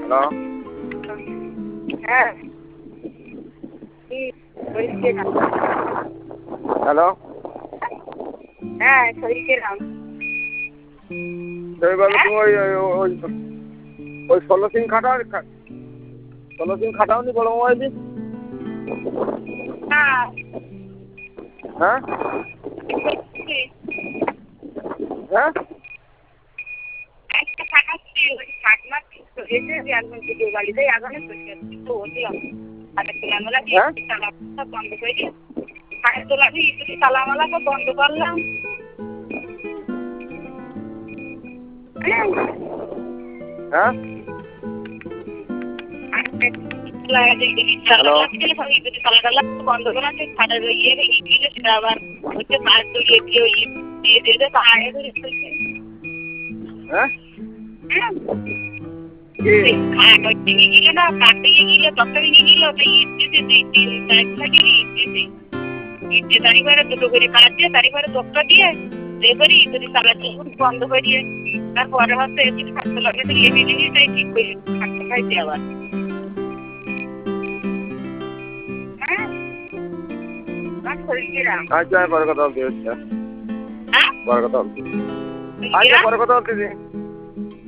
hello হ্যাঁ hello হ্যাঁ শরীর গেলাম সেইভাবে তুমি ওই 16 সিম খাটাও 16 সিম খাটাওনি বড় মোবাইল হ্যাঁ হ্যাঁ হ্যাঁ একটা ফাটাচ্ছি ওই ফাটনা এসে একদম ভিডিও বাড়িতে আগানে তো দিলাম হাতে তোলামালা তালা বন্ধ করে দিয়ে হাতে তোলা দিয়ে তালামালাকে বন্ধ করলাম হ্যাঁ বন্ধ করা ফাটার ইয়ে গিয়েছিল সেটা আবার হচ্ছে মাছ দিয়ে দিয়ে দিয়ে পাহাড়ে ধরে হ্যাঁ দুটো করে কাজ দিয়ে তারিখে দোকটা দিয়ে এ করি যদি চালাচ্ছি বন্ধ করে দিয়ে তারপরে হচ্ছে স্বাস্থ্য লাগে লেগে নিয়ে তাই ঠিক করে খাটতে খাইতে আবার হ্যাঁ আচ্ছা পরে কথা বলতে পরে কথা বলতে আচ্ছা পরে কথা বলতেছি